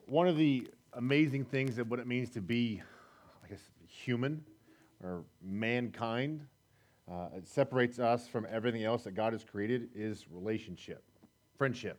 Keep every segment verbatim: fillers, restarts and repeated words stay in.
One of the amazing things of what it means to be, I guess, human or mankind, uh, it separates us from everything else that God has created, is relationship, friendship.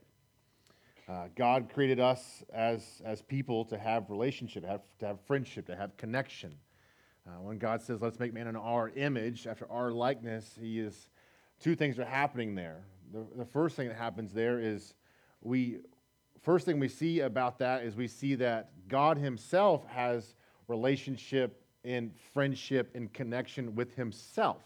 Uh, God created us as, as people to have relationship, have, to have friendship, to have connection. Uh, when God says, let's make man in our image, after our likeness, he is, two things are happening there. The, the first thing that happens there is we, first thing we see about that is we see that God himself has relationship and friendship and connection with himself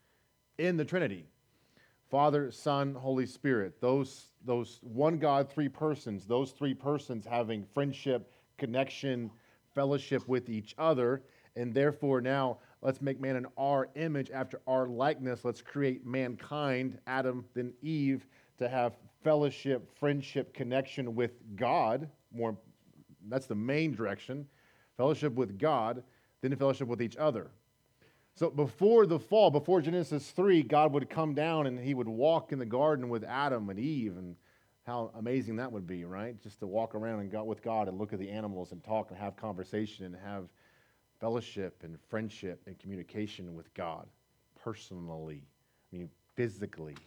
in the Trinity. Father, Son, Holy Spirit, those, those one God, three persons, those three persons having friendship, connection, fellowship with each other, and therefore now let's make man in our image after our likeness. Let's create mankind, Adam, then Eve, to have fellowship, friendship, connection with God. More, that's the main direction. Fellowship with God, then fellowship with each other. So before the fall, before Genesis three, God would come down and he would walk in the garden with Adam and Eve, and how amazing that would be, right? Just to walk around and go with God and look at the animals and talk and have conversation and have fellowship and friendship and communication with God personally, I mean physically.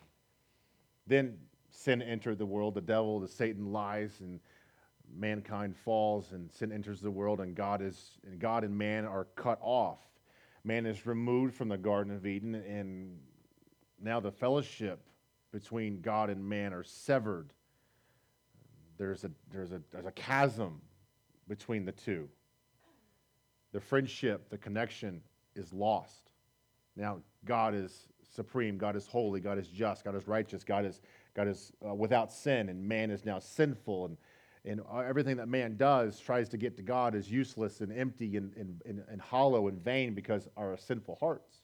Then sin entered the world, the devil, the Satan lies, and mankind falls, and sin enters the world, and God is and God and man are cut off. Man is removed from the Garden of Eden, and now the fellowship between God and man are severed. There's a, there's a, there's a chasm between the two. The friendship, the connection is lost. Now, God is supreme, God is holy, God is just, God is righteous, God is, God is uh, without sin, and man is now sinful, and And everything that man does tries to get to God is useless and empty and, and, and, and hollow and vain because of our sinful hearts.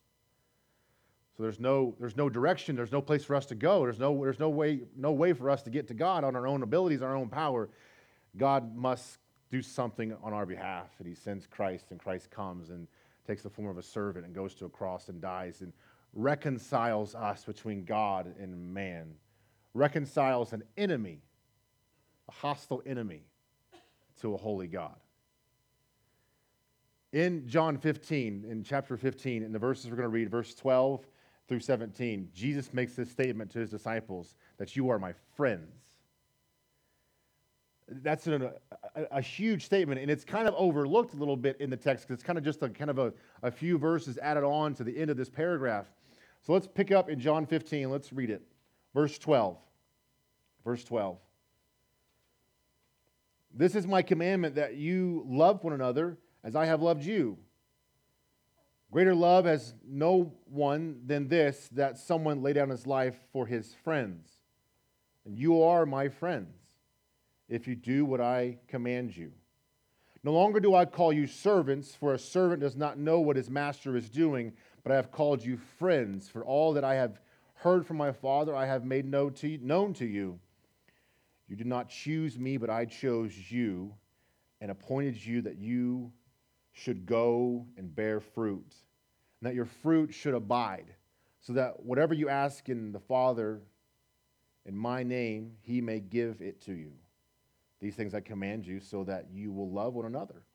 So there's no, there's no direction, there's no place for us to go, there's no, there's no way, no way for us to get to God on our own abilities, our own power. God must do something on our behalf, and he sends Christ, and Christ comes and takes the form of a servant and goes to a cross and dies and reconciles us between God and man, reconciles an enemy, a hostile enemy, to a holy God. In John fifteen, in chapter fifteen, in the verses we're going to read, verse twelve through seventeen, Jesus makes this statement to his disciples that you are my friends. That's an, a, a huge statement, and it's kind of overlooked a little bit in the text because it's kind of just a kind of a, a few verses added on to the end of this paragraph. So let's pick up in John fifteen. Let's read it. Verse twelve. Verse twelve. This is my commandment, that you love one another as I have loved you. Greater love has no one than this, that someone lay down his life for his friends. And you are my friends, if you do what I command you. No longer do I call you servants, for a servant does not know what his master is doing, but I have called you friends, for all that I have heard from my Father I have made known to you. Known to you. You did not choose me, but I chose you and appointed you that you should go and bear fruit, and that your fruit should abide, so that whatever you ask in the Father in my name, he may give it to you. These things I command you, so that you will love one another.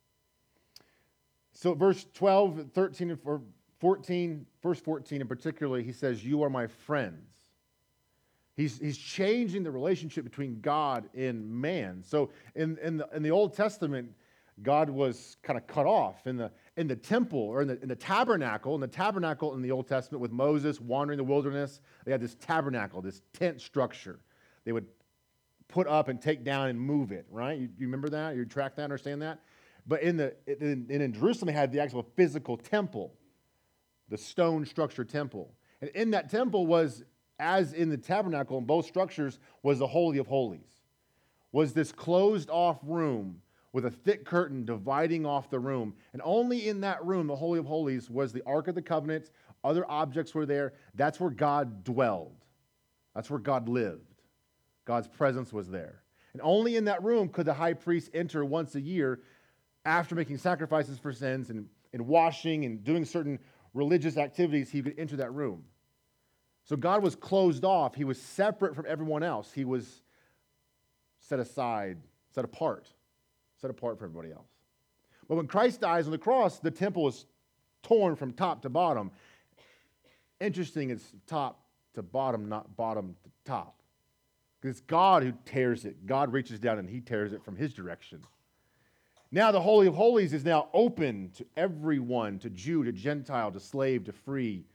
So verse twelve, thirteen, and fourteen, verse fourteen in particular, he says, you are my friends. He's, he's changing the relationship between God and man. So in, in, the, in the Old Testament, God was kind of cut off. In the, in the temple, or in the, in the tabernacle, in the tabernacle in the Old Testament with Moses wandering the wilderness, they had this tabernacle, this tent structure. They would put up and take down and move it, right? You, you remember that? You track that, understand that? But in, the, in, in Jerusalem, they had the actual physical temple, the stone structure temple. And in that temple was, as in the tabernacle in both structures, was the Holy of Holies, was this closed off room with a thick curtain dividing off the room. And only in that room, the Holy of Holies, was the Ark of the Covenant. Other objects were there. That's where God dwelled. That's where God lived. God's presence was there. And only in that room could the high priest enter once a year after making sacrifices for sins and, and washing and doing certain religious activities. He could enter that room. So God was closed off. He was separate from everyone else. He was set aside, set apart. set apart from everybody else. But when Christ dies on the cross, the temple is torn from top to bottom. Interesting, it's top to bottom, not bottom to top. Because it's God who tears it. God reaches down and he tears it from his direction. Now the Holy of Holies is now open to everyone, to Jew, to Gentile, to slave, to free,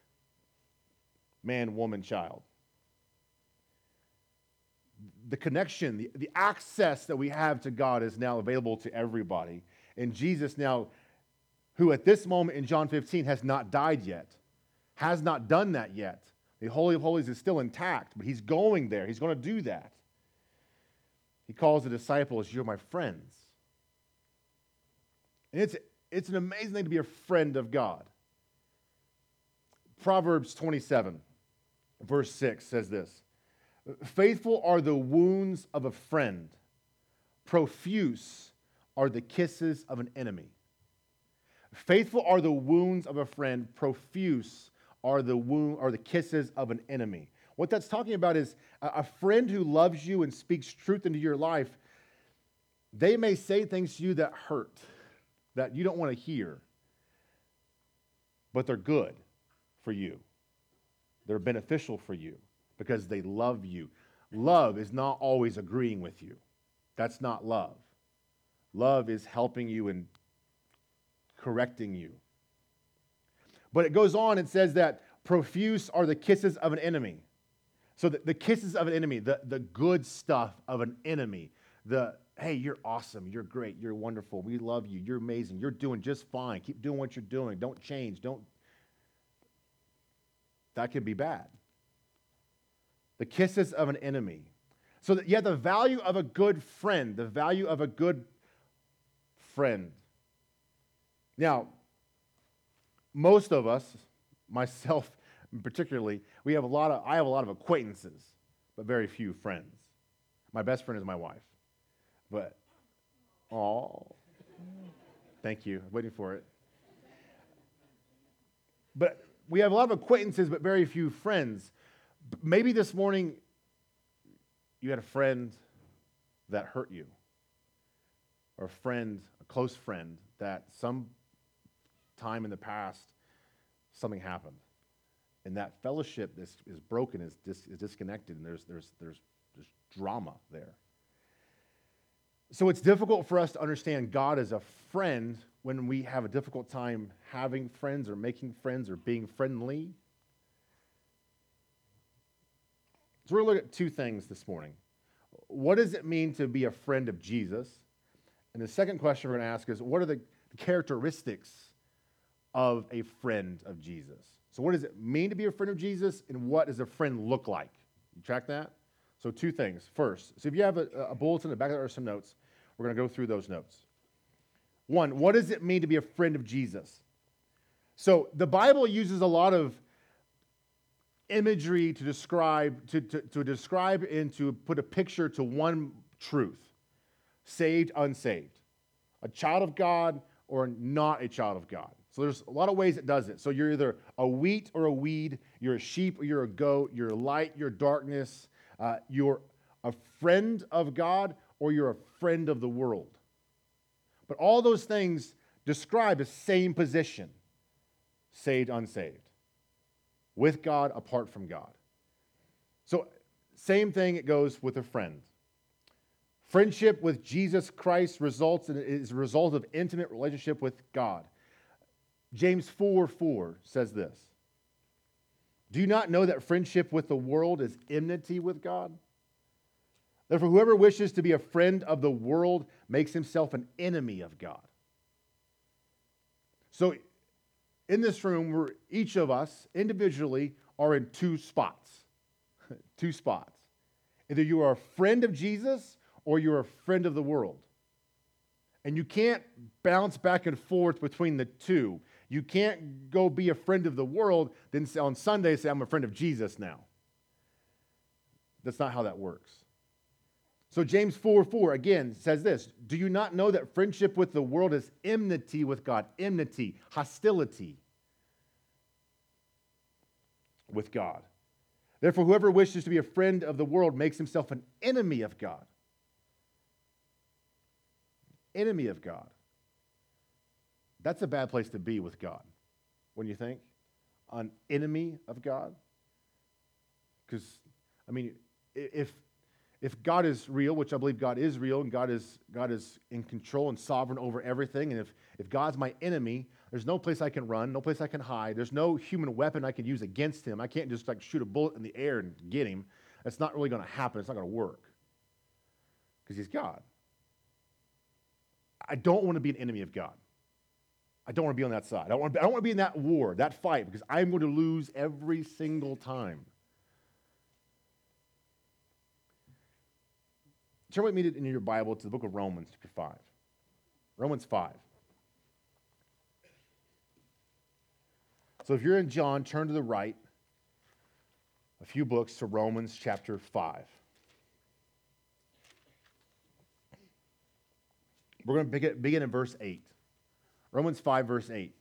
man, woman, child. The connection, the, the access that we have to God is now available to everybody. And Jesus now, who at this moment in John fifteen has not died yet, has not done that yet. The Holy of Holies is still intact, but he's going there. He's going to do that. He calls the disciples, you're my friends. And it's, it's an amazing thing to be a friend of God. Proverbs twenty-seven, verse six says this, faithful are the wounds of a friend, profuse are the kisses of an enemy. Faithful are the wounds of a friend, profuse are the wound are the kisses of an enemy. What that's talking about is a, a friend who loves you and speaks truth into your life. They may say things to you that hurt, that you don't want to hear, but they're good for you. They're beneficial for you because they love you. Love is not always agreeing with you. That's not love. Love is helping you and correcting you. But it goes on and says that profuse are the kisses of an enemy. So the, the kisses of an enemy, the, the good stuff of an enemy, the, hey, you're awesome, you're great, you're wonderful, we love you, you're amazing, you're doing just fine, keep doing what you're doing, don't change, don't. That could be bad. The kisses of an enemy. So that, yeah, the value of a good friend, the value of a good friend. Now, most of us, myself particularly, we have a lot of, I have a lot of acquaintances, but very few friends. My best friend is my wife. But, oh, thank you, waiting for it. But we have a lot of acquaintances, but very few friends. Maybe this morning you had a friend that hurt you, or a friend, a close friend, that some time in the past something happened, and that fellowship is, is broken, is, dis, is disconnected, and there's, there's, there's, there's drama there. So it's difficult for us to understand God as a friend when we have a difficult time having friends or making friends or being friendly. So we're going to look at two things this morning. What does it mean to be a friend of Jesus? And the second question we're going to ask is, what are the characteristics of a friend of Jesus? So what does it mean to be a friend of Jesus, and what does a friend look like? You track that? So two things. First, so if you have a, a bulletin, in the back there are some notes. We're going to go through those notes. One, what does it mean to be a friend of Jesus? So the Bible uses a lot of imagery to describe, to, to, to describe and to put a picture to one truth: saved, unsaved, a child of God or not a child of God. So there's a lot of ways it does it. So you're either a wheat or a weed, you're a sheep or you're a goat, you're light, you're darkness, uh, you're a friend of God or you're a friend of the world. But all those things describe the same position: saved, unsaved, with God, apart from God. So same thing it goes with a friend. Friendship with Jesus Christ results in, is a result of intimate relationship with God. James four four says this: do you not know that friendship with the world is enmity with God? Therefore, whoever wishes to be a friend of the world makes himself an enemy of God. So in this room, we're, each of us individually are in two spots. two spots. Either you are a friend of Jesus or you're a friend of the world. And you can't bounce back and forth between the two. You can't go be a friend of the world, then on Sunday say, I'm a friend of Jesus now. That's not how that works. So James four four again says this: do you not know that friendship with the world is enmity with God? Enmity, hostility with God. Therefore, whoever wishes to be a friend of the world makes himself an enemy of God. enemy of God. That's a bad place to be with God, wouldn't you think? An enemy of God? Because, I mean, if if God is real, which I believe God is real, and God is God is in control and sovereign over everything, and if, if God's my enemy, there's no place I can run, no place I can hide, there's no human weapon I can use against him. I can't just like shoot a bullet in the air and get him. That's not really going to happen. It's not going to work. Because he's God. I don't want to be an enemy of God. I don't want to be on that side. I don't want to be, I don't want to be in that war, that fight, because I'm going to lose every single time. Turn with me in your Bible to the book of Romans, chapter five. Romans five. So if you're in John, turn to the right a few books to Romans chapter five. We're going to begin, begin in verse eight. Romans five, verse eight.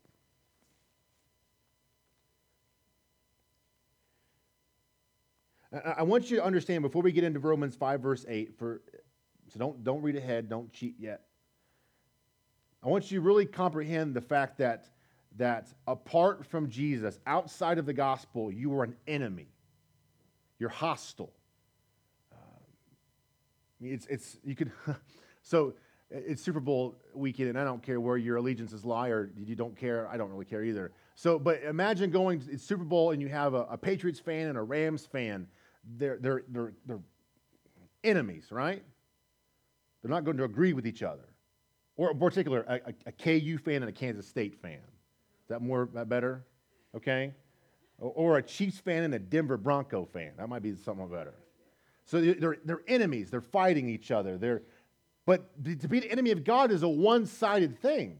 I want you to understand before we get into Romans five, verse eight, for, so don't, don't read ahead, don't cheat yet. I want you to really comprehend the fact that, that apart from Jesus, outside of the gospel, you are an enemy. You're hostile. Uh, it's, it's, you could, so it's Super Bowl weekend, and I don't care where your allegiances lie, or you don't care, I don't really care either. So, but imagine going, it's Super Bowl, and you have a, a Patriots fan and a Rams fan. They're, they're, they're, they're enemies, right? They're not going to agree with each other. Or in particular, a, a, a K U fan and a Kansas State fan. Is that more, that better? Okay? Or, or a Chiefs fan and a Denver Bronco fan. That might be something better. So they're, they're enemies. They're fighting each other. They're, but to be the enemy of God is a one-sided thing.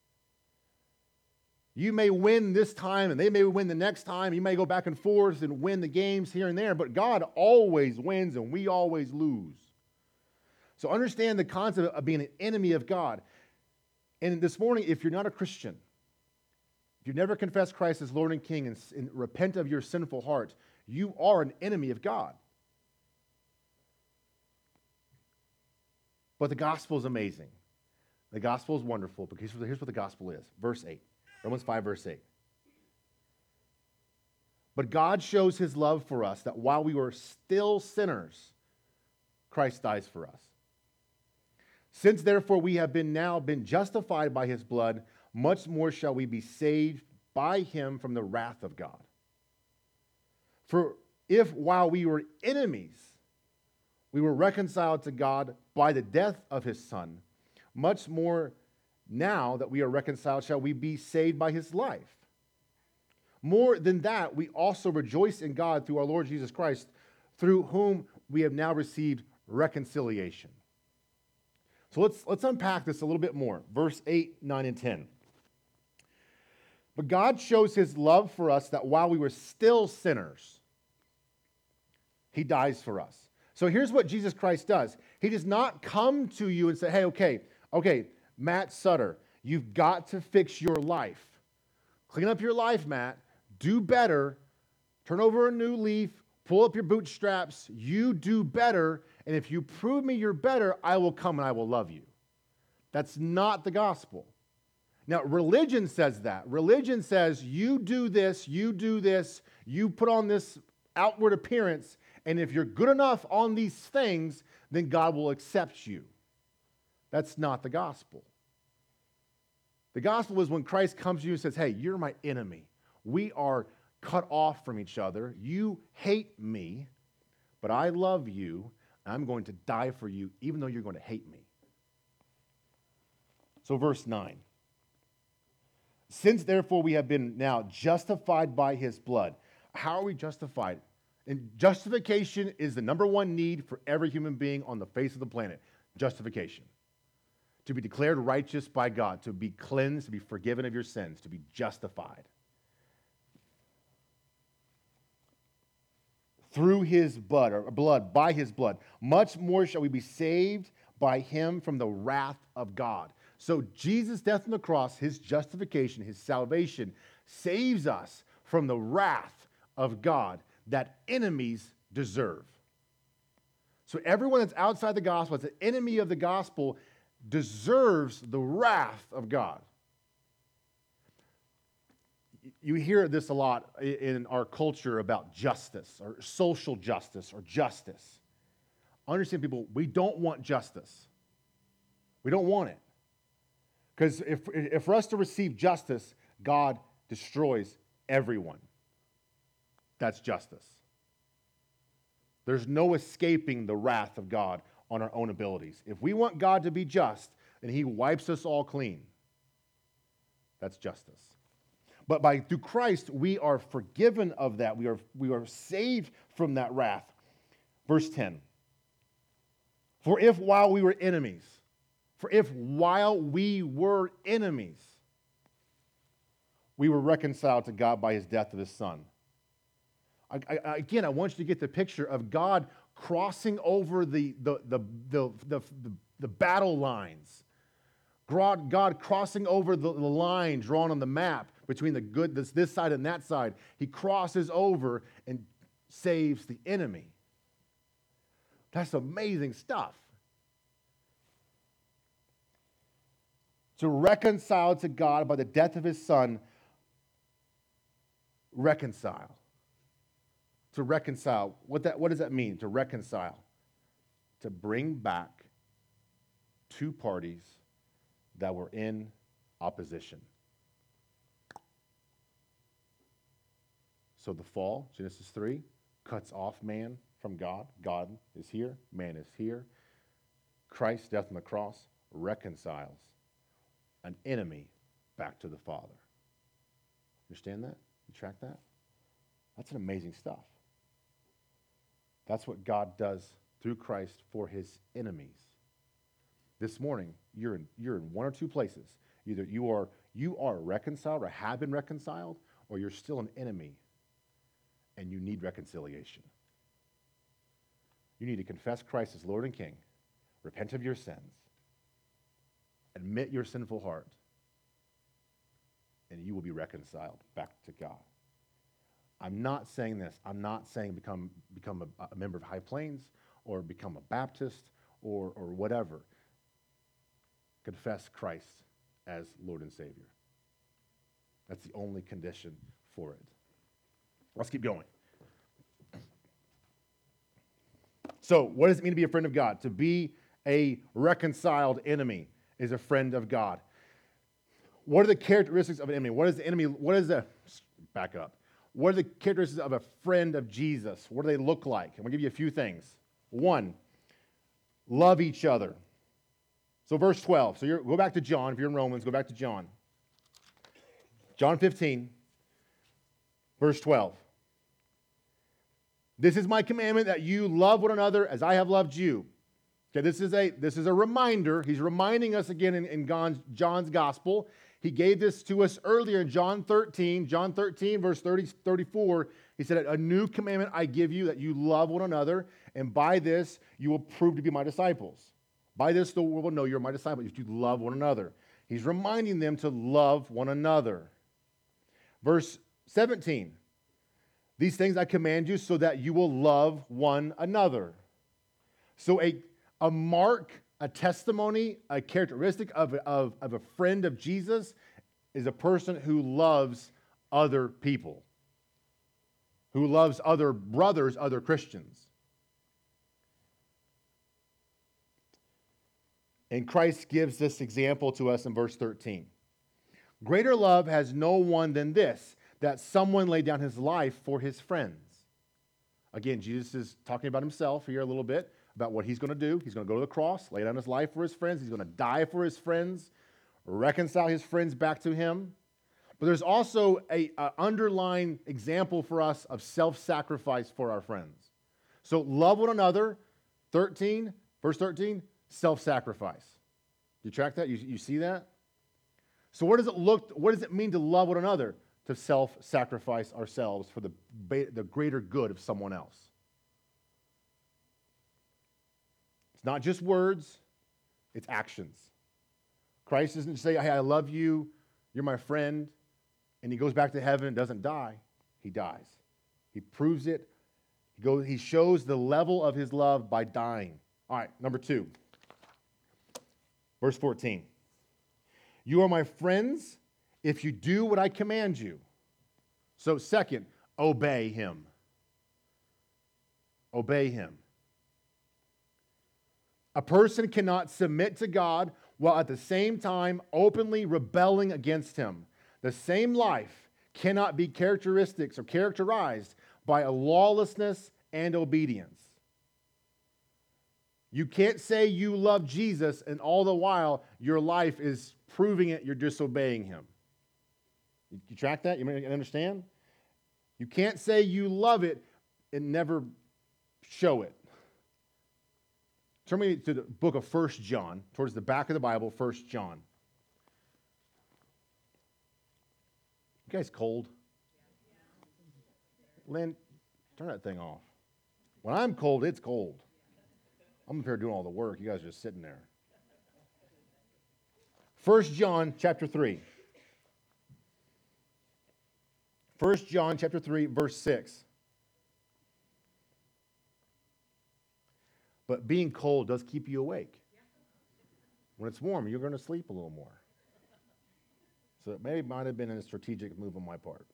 You may win this time, and they may win the next time. You may go back and forth and win the games here and there, but God always wins, and we always lose. So understand the concept of being an enemy of God. And this morning, if you're not a Christian, if you've never confessed Christ as Lord and King and, and repent of your sinful heart, you are an enemy of God. But the gospel is amazing. The gospel is wonderful, because here's what the gospel is. Verse eight. Romans five, verse eight. But God shows his love for us, that while we were still sinners, Christ dies for us. Since therefore we have been now been justified by his blood, much more shall we be saved by him from the wrath of God. For if while we were enemies, we were reconciled to God by the death of his Son, much more now that we are reconciled, shall we be saved by his life. More than that, we also rejoice in God through our Lord Jesus Christ, through whom we have now received reconciliation. So let's, let's unpack this a little bit more. Verse eight, nine, and ten. But God shows his love for us, that while we were still sinners, he dies for us. So here's what Jesus Christ does. He does not come to you and say, hey, okay, okay, Matt Sutter, you've got to fix your life. Clean up your life, Matt. Do better. Turn over a new leaf. Pull up your bootstraps. You do better. And if you prove me you're better, I will come and I will love you. That's not the gospel. Now, religion says that. Religion says you do this, you do this, you put on this outward appearance, and if you're good enough on these things, then God will accept you. That's not the gospel. The gospel is when Christ comes to you and says, hey, you're my enemy. We are cut off from each other. You hate me, but I love you, and I'm going to die for you, even though you're going to hate me. So verse nine. Since therefore we have been now justified by his blood. How are we justified? And justification is the number one need for every human being on the face of the planet. Justification. To be declared righteous by God, to be cleansed, to be forgiven of your sins, to be justified. Through his blood, or blood, by his blood. Much more shall we be saved by him from the wrath of God. So Jesus' death on the cross, his justification, his salvation, saves us from the wrath of God that enemies deserve. So everyone that's outside the gospel, that's an enemy of the gospel, deserves the wrath of God. You hear this a lot in our culture about justice or social justice or justice. Understand, people, we don't want justice. We don't want it. Because if, if for us to receive justice, God destroys everyone. That's justice. There's no escaping the wrath of God on our own abilities. If we want God to be just, and he wipes us all clean, that's justice. But by through Christ, we are forgiven of that. We are, we are saved from that wrath. Verse ten. For if while we were enemies, for if while we were enemies, we were reconciled to God by his death of his Son. I, I, again, I want you to get the picture of God crossing over the, the, the, the, the, the, the battle lines. God, God crossing over the, the line drawn on the map between the good, this, this side and that side. He crosses over and saves the enemy. That's amazing stuff. To reconcile to God by the death of his Son, reconcile. To reconcile. What that what does that mean? To reconcile. To bring back two parties that were in opposition. So the fall, Genesis three, cuts off man from God. God is here, man is here. Christ's death on the cross reconciles an enemy back to the Father. Understand that? You track that? That's an amazing stuff. That's what God does through Christ for his enemies. This morning, you're in, you're in one or two places. Either you are, you are reconciled or have been reconciled, or you're still an enemy and you need reconciliation. You need to confess Christ as Lord and King, repent of your sins, admit your sinful heart, and you will be reconciled back to God. I'm not saying this. I'm not saying become, become a, a member of High Plains or become a Baptist or, or whatever. Confess Christ as Lord and Savior. That's the only condition for it. Let's keep going. So, what does it mean to be a friend of God? To be a reconciled enemy is a friend of God. What are the characteristics of an enemy? What is the enemy? What is the, back up. What are the characteristics of a friend of Jesus? What do they look like? I'm going to give you a few things. One, love each other. So verse twelve. So you're, go back to John. If you're in Romans, go back to John. John fifteen, verse twelve. This is my commandment, that you love one another as I have loved you. Okay, this is a, this is a reminder. He's reminding us again in, in John's, John's gospel. He gave this to us earlier in John thirteen. John thirteen, verse thirty, thirty-four. He said, a new commandment I give you, that you love one another, and by this you will prove to be my disciples. By this the world will know you're my disciples, if you love one another. He's reminding them to love one another. Verse seventeen. These things I command you so that you will love one another. So a, a mark, a testimony, a characteristic of, of, of a friend of Jesus is a person who loves other people, who loves other brothers, other Christians. And Christ gives this example to us in verse thirteen. Greater love has no one than this, that someone lay down his life for his friends. Again, Jesus is talking about himself here a little bit, about what he's going to do. He's going to go to the cross, lay down his life for his friends. He's going to die for his friends, reconcile his friends back to him. But there's also an underlying example for us of self-sacrifice for our friends. So love one another, thirteen, verse thirteen, self-sacrifice. You track that? You, you see that? So what does it look, what does it mean to love one another? To self-sacrifice ourselves for the, the greater good of someone else. It's not just words, it's actions. Christ doesn't say, hey, I love you, you're my friend, and he goes back to heaven and doesn't die. He dies. He proves it. He goes, he shows the level of his love by dying. All right, number two. Verse fourteen. You are my friends if you do what I command you. So second, obey him. Obey him. A person cannot submit to God while at the same time openly rebelling against him. The same life cannot be characteristics or characterized by a lawlessness and obedience. You can't say you love Jesus and all the while your life is proving it you're disobeying him. You, you track that? You understand? You can't say you love it and never show it. Turn me to the book of First John, towards the back of the Bible, First John. You guys cold? Lynn, turn that thing off. When I'm cold, it's cold. I'm up here doing all the work. You guys are just sitting there. First John chapter three. First John chapter three, verse six. But being cold does keep you awake. When it's warm, you're going to sleep a little more. So it may might have been a strategic move on my part.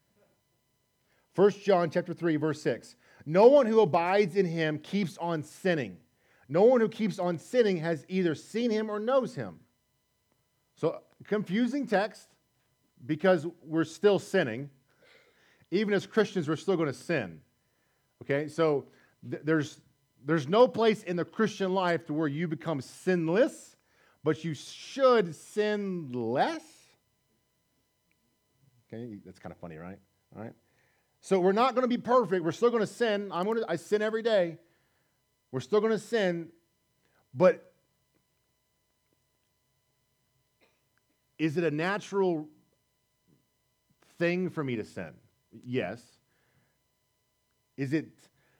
First John chapter three, verse six. No one who abides in him keeps on sinning. No one who keeps on sinning has either seen him or knows him. So, confusing text, because we're still sinning. Even as Christians, we're still going to sin. Okay, so th- there's, there's no place in the Christian life to where you become sinless, but you should sin less. Okay, that's kind of funny, right? All right. So we're not going to be perfect. We're still going to sin. I'm going to, I sin every day. We're still going to sin, but is it a natural thing for me to sin? Yes. Is it,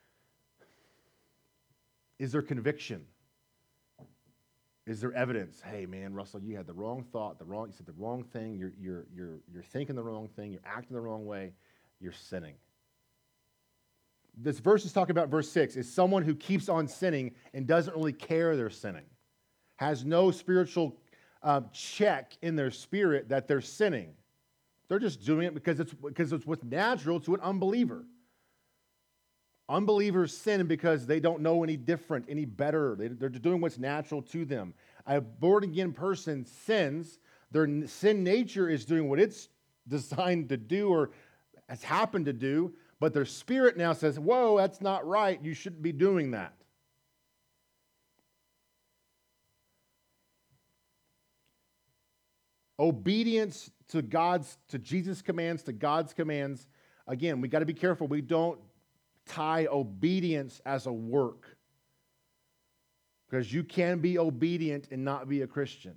is there conviction? Is there evidence? Hey, man, Russell, you had the wrong thought, the wrong, you said the wrong thing, you're, you're, you're, you're thinking the wrong thing, you're acting the wrong way, you're sinning. This verse is talking about, verse six, is someone who keeps on sinning and doesn't really care they're sinning, has no spiritual uh, check in their spirit that they're sinning. They're just doing it because it's, because it's what's natural to an unbeliever. Unbelievers sin because they don't know any different, any better. They, they're doing what's natural to them. A born-again person sins. Their sin nature is doing what it's designed to do or has happened to do, but their spirit now says, whoa, that's not right. You shouldn't be doing that. Obedience to God's, to Jesus' commands, to God's commands. Again, we got to be careful. We don't tie obedience as a work, because you can be obedient and not be a Christian.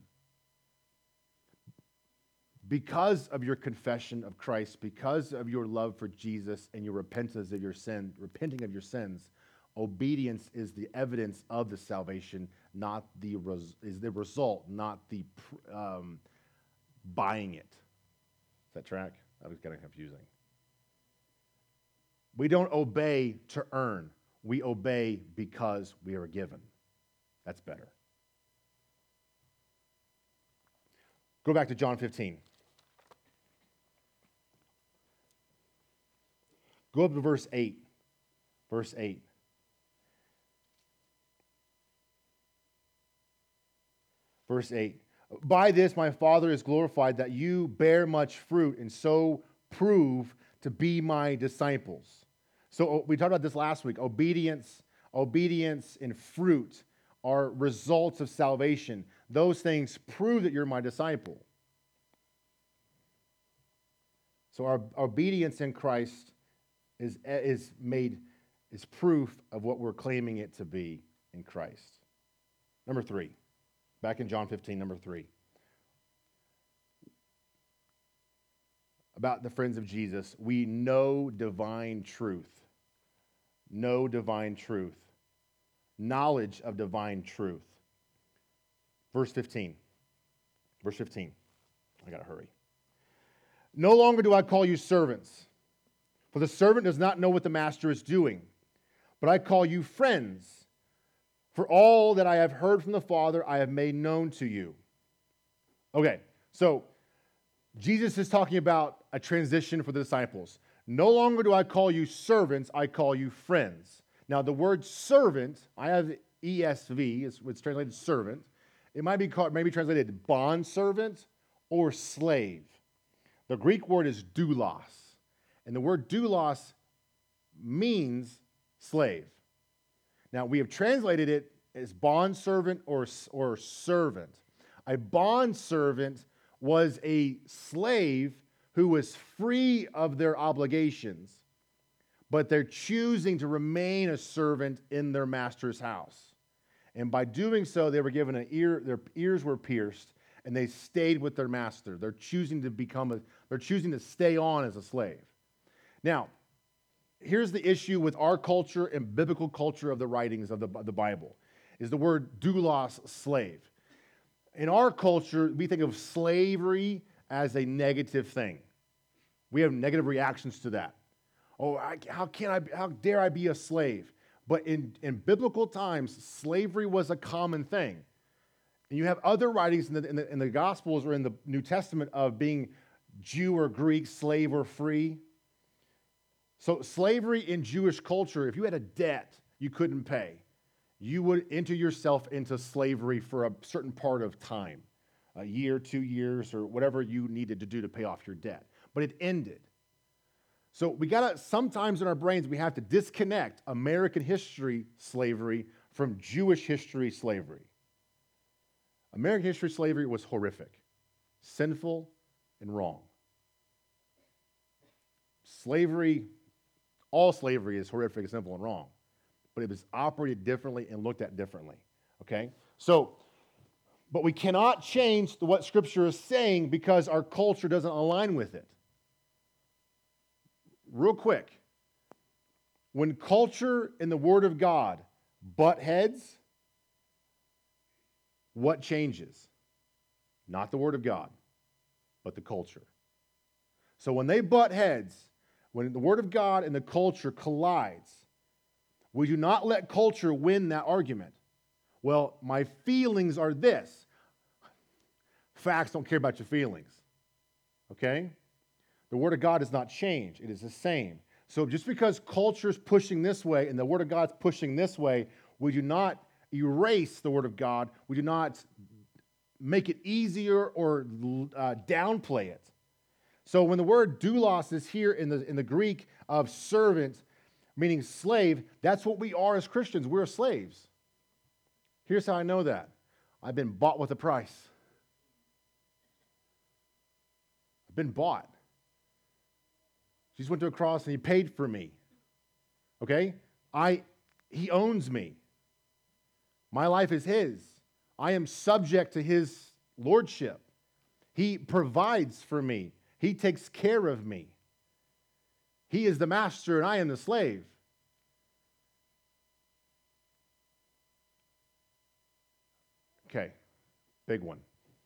Because of your confession of Christ, because of your love for Jesus and your repentance of your sin, repenting of your sins, obedience is the evidence of the salvation, not the res, is the result, not the um, buying it. Does that track? That was kind of confusing. We don't obey to earn. We obey because we are given. That's better. Go back to John fifteen. Go up to verse eight. Verse eight. Verse eight. By this my Father is glorified, that you bear much fruit and so prove to be my disciples. So we talked about this last week. Obedience, obedience and fruit are results of salvation. Those things prove that you're my disciple. So our obedience in Christ is, is made, is proof of what we're claiming it to be in Christ. Number three, back in John fifteen, number three. About the friends of Jesus, we know divine truth. Know divine truth. Knowledge of divine truth. Verse fifteen. Verse fifteen. I gotta hurry. No longer do I call you servants, for the servant does not know what the master is doing. But I call you friends, For all that I have heard from the Father, I have made known to you. Okay, so Jesus is talking about a transition for the disciples. No longer do I call you servants, I call you friends. Now, the word servant, I have E S V, it's, it's translated servant. It might be called, maybe translated bond servant or slave. The Greek word is doulos, and the word doulos means slave. Now, we have translated it as bond servant or, or servant. A bond servant was a slave who was free of their obligations, but they're choosing to remain a servant in their master's house. And by doing so, they were given an ear, their ears were pierced, and they stayed with their master. They're choosing to become a, they're choosing to stay on as a slave. Now, here's the issue with our culture and biblical culture of the writings of the, the Bible, is the word doulos, slave. In our culture, we think of slavery as a negative thing. We have negative reactions to that. Oh, I, how can I, how dare I be a slave? But in, in biblical times, slavery was a common thing. And you have other writings in the, in the, in the Gospels or in the New Testament of being Jew or Greek, slave or free. So slavery in Jewish culture, if you had a debt you couldn't pay, you would enter yourself into slavery for a certain part of time, a year, two years, or whatever you needed to do to pay off your debt. But it ended. So we gotta, sometimes in our brains, we have to disconnect American history slavery from Jewish history slavery. American history slavery was horrific, sinful, and wrong. Slavery, all slavery is horrific, sinful, and wrong. But it was operated differently and looked at differently, okay? So, but we cannot change what Scripture is saying because our culture doesn't align with it. Real quick, when culture and the Word of God butt heads, what changes? Not the Word of God, but the culture. So when they butt heads, when the Word of God and the culture collides, we do not let culture win that argument. Well, my feelings are this. Facts don't care about your feelings. Okay? The Word of God does not change. It is the same. So just because culture is pushing this way and the Word of God is pushing this way, we do not erase the Word of God. We do not make it easier or uh, downplay it. So when the word doulos is here in the, in the Greek of servant, meaning slave, that's what we are as Christians. We're slaves. Here's how I know that. I've been bought with a price. I've been bought. Jesus went to a cross and he paid for me. Okay? I, he owns me. My life is his. I am subject to his lordship. He provides for me. He takes care of me. He is the master and I am the slave. Okay, big one.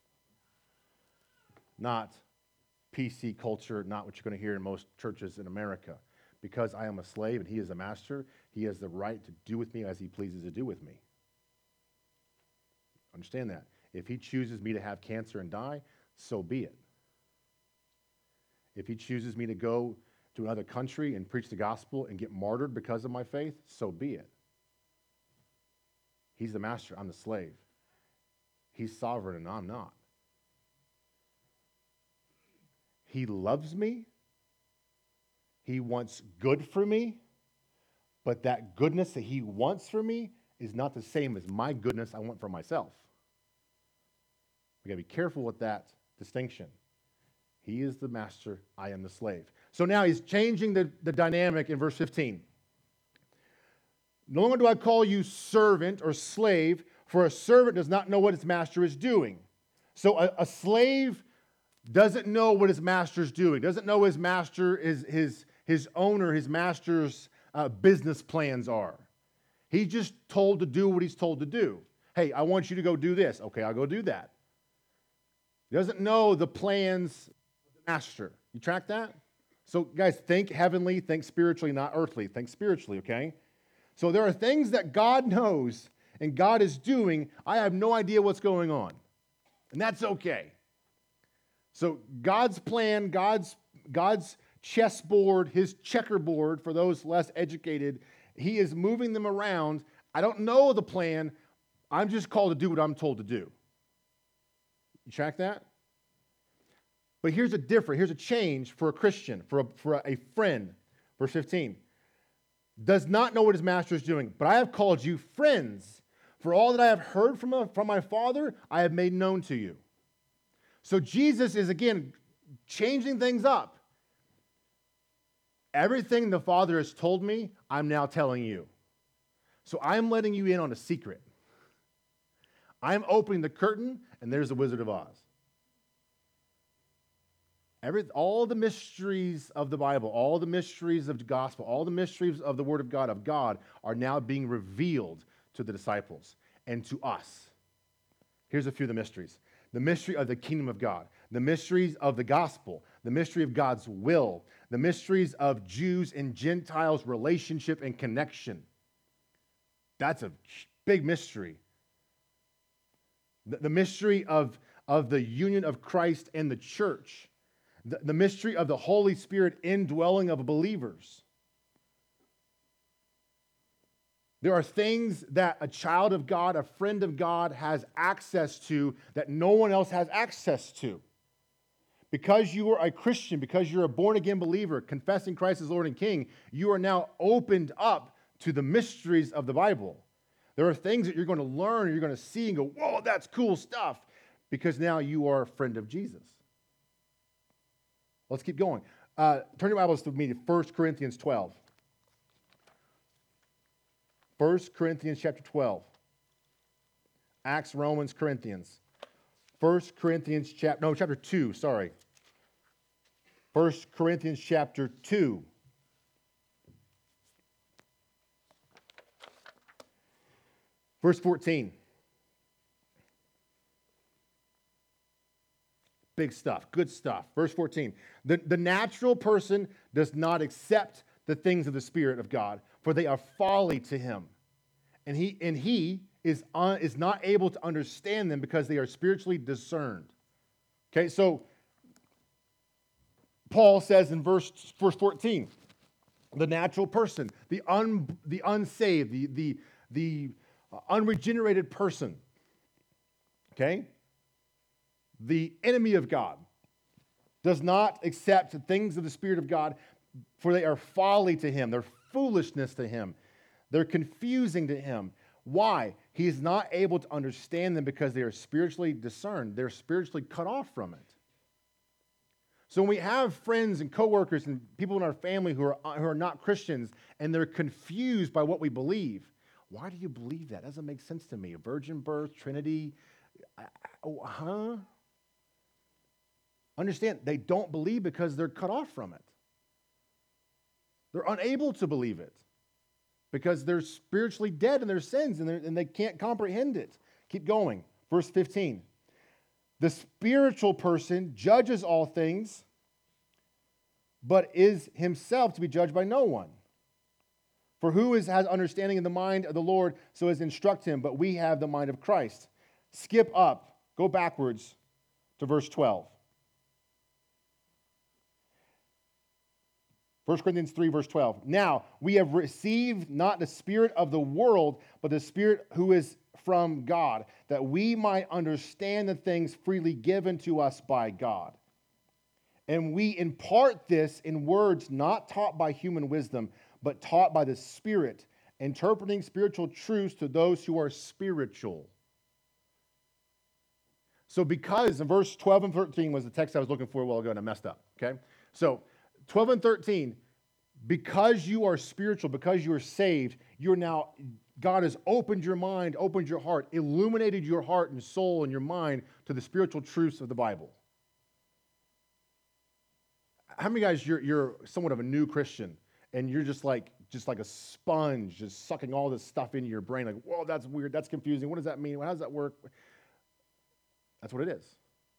Not P C culture, not what you're going to hear in most churches in America. Because I am a slave and he is the master, he has the right to do with me as he pleases to do with me. Understand that. If he chooses me to have cancer and die, so be it. If he chooses me to go to another country and preach the gospel and get martyred because of my faith, so be it. He's the master, I'm the slave. He's sovereign and I'm not. He loves me. He wants good for me. But that goodness that he wants for me is not the same as my goodness I want for myself. We got to be careful with that distinction. He is the master, I am the slave. So now he's changing the, the dynamic in verse fifteen. No longer do I call you servant or slave, for a servant does not know what his master is doing. So a, a slave doesn't know what his master is doing, doesn't know his master is his, his owner, his master's uh, business plans are. He's just told to do what he's told to do. Hey, I want you to go do this. Okay, I'll go do that. He doesn't know the plans of the master. You track that? So guys, think heavenly, think spiritually, not earthly. Think spiritually, okay? So there are things that God knows, and God is doing, I have no idea what's going on. And that's okay. So God's plan, God's, God's chessboard, his checkerboard for those less educated, he is moving them around. I don't know the plan. I'm just called to do what I'm told to do. You track that? But here's a different, here's a change for a Christian, for a, for a friend. Verse fifteen. Does not know what his master is doing, but I have called you friends. For all that I have heard from, a, from my Father, I have made known to you. So Jesus is, again, changing things up. Everything the Father has told me, I'm now telling you. So I'm letting you in on a secret. I'm opening the curtain, and there's the Wizard of Oz. Every, all the mysteries of the Bible, all the mysteries of the gospel, all the mysteries of the Word of God, of God, are now being revealed to the disciples and to us. Here's a few of the mysteries. The mystery of the kingdom of God, the mysteries of the gospel, the mystery of God's will, the mysteries of Jews and Gentiles' relationship and connection. That's a big mystery. The, the mystery of, of the union of Christ and the church. The, the mystery of the Holy Spirit indwelling of believers. There are things that a child of God, a friend of God, has access to that no one else has access to. Because you are a Christian, because you're a born-again believer, confessing Christ as Lord and King, you are now opened up to the mysteries of the Bible. There are things that you're going to learn, you're going to see and go, whoa, that's cool stuff, because now you are a friend of Jesus. Let's keep going. Uh, turn your Bibles to me to First Corinthians twelve. First Corinthians chapter twelve. Acts, Romans, Corinthians. First Corinthians chapter, no, chapter two, sorry. First Corinthians chapter two. Verse fourteen. Big stuff, good stuff. Verse fourteen. The, the natural person does not accept the things of the Spirit of God, for they are folly to him. And he, and he is, un, is not able to understand them because they are spiritually discerned. Okay, so Paul says in verse, verse fourteen, the natural person, the, un, the unsaved, the, the, the unregenerated person, okay, the enemy of God, does not accept the things of the Spirit of God, for they are folly to him. They're foolishness to him. They're confusing to him. Why? He is not able to understand them because they are spiritually discerned. They're spiritually cut off from it. So when we have friends and coworkers and people in our family who are, who are not Christians and they're confused by what we believe, why do you believe that? That doesn't make sense to me. A virgin birth, Trinity, I, I, huh? Understand, they don't believe because they're cut off from it. They're unable to believe it because they're spiritually dead in their sins and, and they can't comprehend it. Keep going. Verse fifteen. The spiritual person judges all things, but is himself to be judged by no one. For who is, has understanding in the mind of the Lord, so as instruct him, but we have the mind of Christ. Skip up, go backwards to verse twelve. First Corinthians three, verse twelve. Now, we have received not the spirit of the world, but the Spirit who is from God, that we might understand the things freely given to us by God. And we impart this in words not taught by human wisdom, but taught by the Spirit, interpreting spiritual truths to those who are spiritual. So because, in verse twelve and thirteen was the text I was looking for a while ago, and I messed up, okay? So, twelve and thirteen, because you are spiritual, because you are saved, you're now, God has opened your mind, opened your heart, illuminated your heart and soul and your mind to the spiritual truths of the Bible. How many guys, you're, you're somewhat of a new Christian, and you're just like, just like a sponge, just sucking all this stuff into your brain, like, whoa, that's weird, that's confusing, what does that mean, how does that work? That's what it is.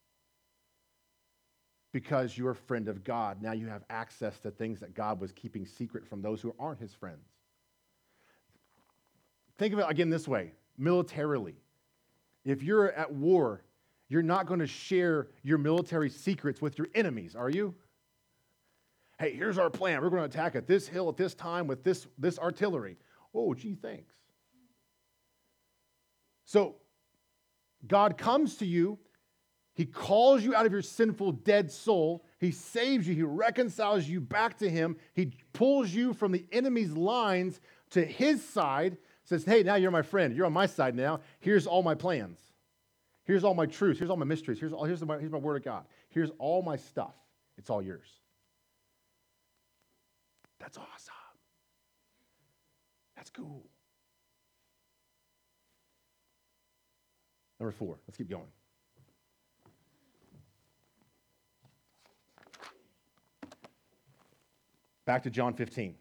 Because you're a friend of God, now you have access to things that God was keeping secret from those who aren't his friends. Think of it again this way. militarily. If you're at war, you're not going to share your military secrets with your enemies, are you? Hey, here's our plan. We're going to attack at this hill at this time with this, this artillery. Oh, gee, thanks. So God comes to you. He calls you out of your sinful, dead soul. He saves you. He reconciles you back to him. He pulls you from the enemy's lines to his side, says, hey, now you're my friend. You're on my side now. Here's all my plans. Here's all my truths. Here's all my mysteries. Here's, all, here's, my, here's my word of God. Here's all my stuff. It's all yours. That's awesome. That's cool. Number four. Let's keep going. Back to John fifteen.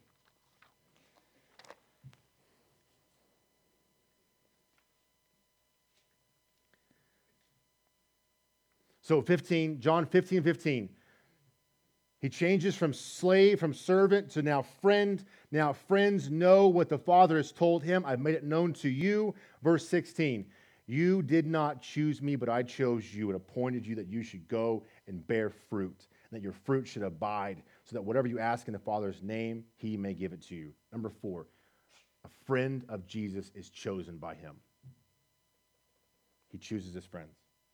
So fifteen, John fifteen, fifteen. He changes from slave, from servant to now friend. Now friends know what the Father has told him. I've made it known to you. Verse sixteen. You did not choose me, but I chose you and appointed you that you should go and bear fruit, and that your fruit should abide, so that whatever you ask in the Father's name, he may give it to you. Number four, a friend of Jesus is chosen by him. He chooses his friends.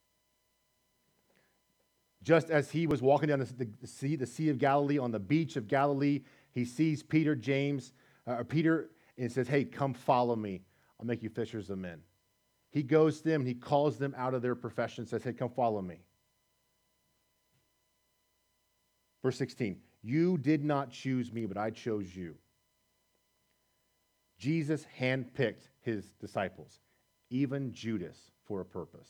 Just as he was walking down the, the sea, the Sea of Galilee, on the beach of Galilee, he sees Peter, James, uh, Peter, and says, hey, come follow me. I'll make you fishers of men. He goes to them, and he calls them out of their profession and says, hey, come follow me. Verse sixteen, you did not choose me, but I chose you. Jesus handpicked his disciples, even Judas, for a purpose.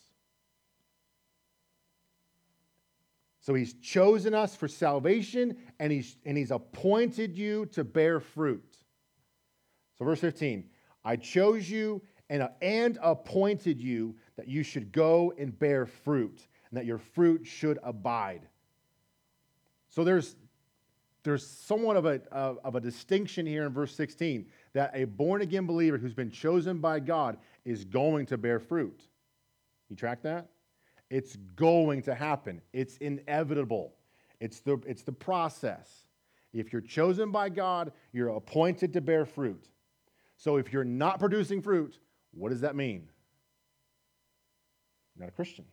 So he's chosen us for salvation, and he's, and he's appointed you to bear fruit. So verse fifteen, I chose you and, and appointed you that you should go and bear fruit, and that your fruit should abide. So there's, there's somewhat of a, of, of a distinction here in verse sixteen, that a born-again believer who's been chosen by God is going to bear fruit. You track that? It's going to happen. It's inevitable. It's the, it's the process. If you're chosen by God, you're appointed to bear fruit. So if you're not producing fruit, what does that mean? You're not a Christian.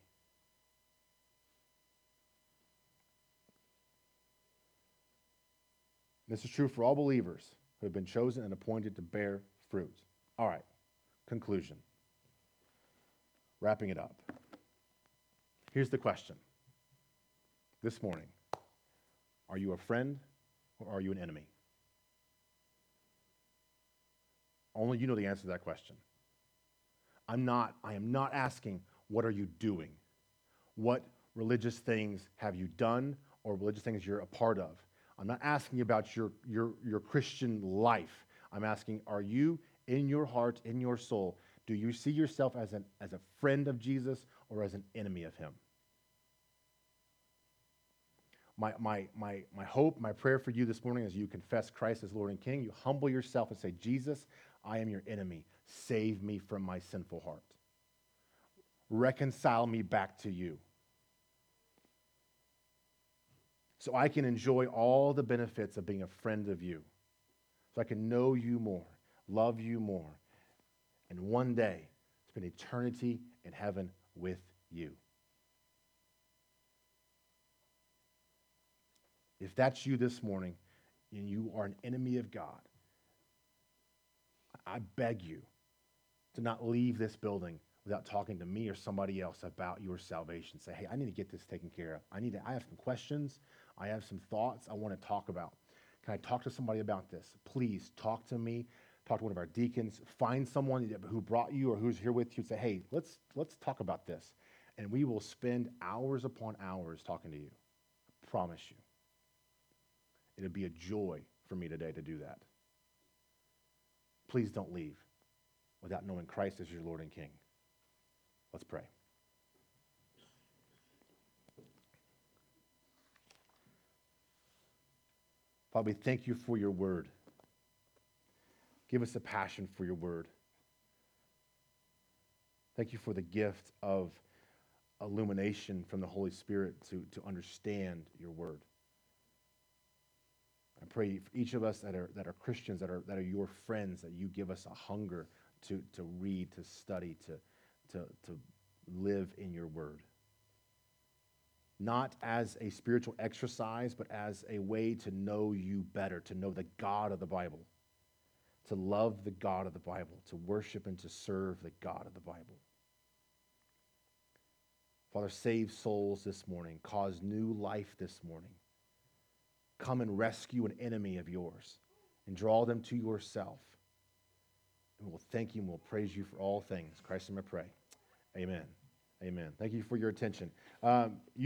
This is true for all believers who have been chosen and appointed to bear fruit. All right, conclusion. Wrapping it up. Here's the question this morning. Are you a friend or are you an enemy? Only you know the answer to that question. I'm not, I am not asking, what are you doing? What religious things have you done or religious things you're a part of? I'm not asking about your, your, your Christian life. I'm asking, are you in your heart, in your soul, do you see yourself as, an, as a friend of Jesus or as an enemy of him? My, my, my, my hope, my prayer for you this morning as you confess Christ as Lord and King, you humble yourself and say, Jesus, I am your enemy. Save me from my sinful heart. Reconcile me back to you, so I can enjoy all the benefits of being a friend of you, so I can know you more, love you more, and one day spend eternity in heaven with you. If that's you this morning and you are an enemy of God, I beg you to not leave this building without talking to me or somebody else about your salvation. Say, hey, I need to get this taken care of. I need to, I have some questions. I have some thoughts I want to talk about. Can I talk to somebody about this? Please talk to me. Talk to one of our deacons. Find someone who brought you or who's here with you. Say, hey, let's let's talk about this. And we will spend hours upon hours talking to you. I promise you. It'll be a joy for me today to do that. Please don't leave without knowing Christ as your Lord and King. Let's pray. Father, we thank you for your word. Give us a passion for your word. Thank you for the gift of illumination from the Holy Spirit to, to understand your word. I pray for each of us that are, that are Christians, that are, that are your friends, that you give us a hunger to, to read, to study, to, to, to live in your word. Not as a spiritual exercise, but as a way to know you better, to know the God of the Bible, to love the God of the Bible, to worship and to serve the God of the Bible. Father, save souls this morning. Cause new life this morning. Come and rescue an enemy of yours and draw them to yourself. And we'll thank you and we'll praise you for all things. In Christ's name I pray. Amen. Amen. Thank you for your attention. Um, you